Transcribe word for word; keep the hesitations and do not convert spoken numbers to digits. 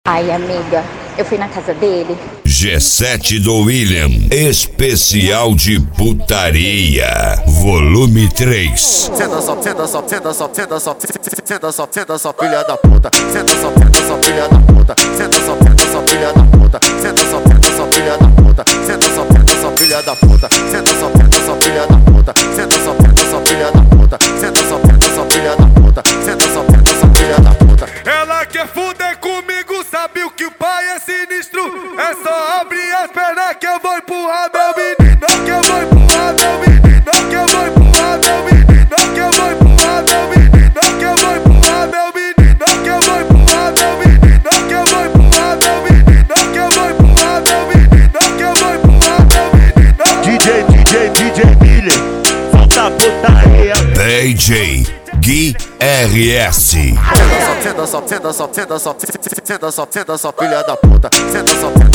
Ai, amiga, eu fui na casa dele. G sete do William, especial de putaria, volume três. Senta só, senta só, senta só, senta só, senta só, senta só, filha da puta. Senta só, senta só, filha da puta. Senta só, senta só, filha da puta. Senta só, senta só, filha da puta. Senta só, senta só, filha da puta. Senta só, senta só, filha da puta. Senta só, senta só, filha da puta. Senta só, senta só, filha da puta. Senta só, senta só, filha da puta. Ela quer fuder comigo, sabe o que o pai é sinistro? É só abrir as pernas que eu vou empurrar meu menino, que eu vou empurrar meu menino, que eu vou empurrar meu menino, que eu vou empurrar meu menino, que eu vou empurrar meu menino, que eu vou empurrar meu menino, que eu vou empurrar meu menino, que eu vou empurrar meu menino, que eu vou empurrar meu menino. D J, D J, D J Miller, falta putaria. D J Gui R S. Senta só, senta só, senta só, senta só, senta só, senta só, filha da puta. Senta só,